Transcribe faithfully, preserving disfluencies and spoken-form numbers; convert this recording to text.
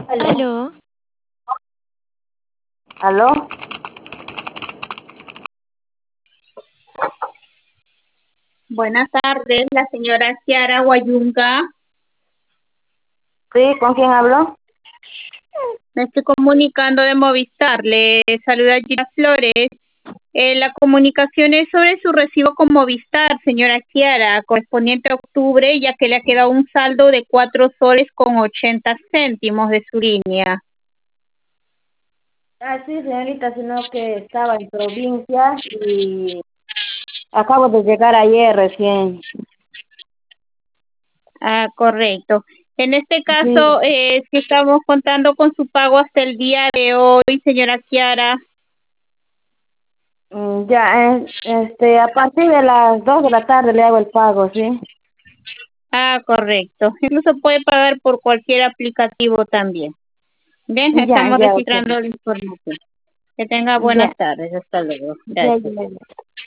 Aló, Aló, aló, Buenas tardes, la señora Ciara Guayunga. sí, ¿con quién habló? Me estoy comunicando de Movistar. Le saluda Gina Flores. Eh, la comunicación es sobre su recibo con Movistar, señora Ciara, correspondiente a octubre, ya que le ha quedado un saldo de cuatro soles con ochenta céntimos de su línea. Ah, sí, señorita, sino que estaba en provincia y acabo de llegar ayer recién. Ah, correcto. En este Sí, caso, eh, si estamos contando con su pago hasta el día de hoy, señora Ciara. mm, ya, eh, este, a partir de las dos de la tarde le hago el pago, ¿sí? Ah, correcto. Incluso puede pagar por cualquier aplicativo también. Bien, Ya, estamos ya, ok. registrando la información. Que tenga Ya, buenas tardes. Hasta luego. ya, Gracias. ya, ya.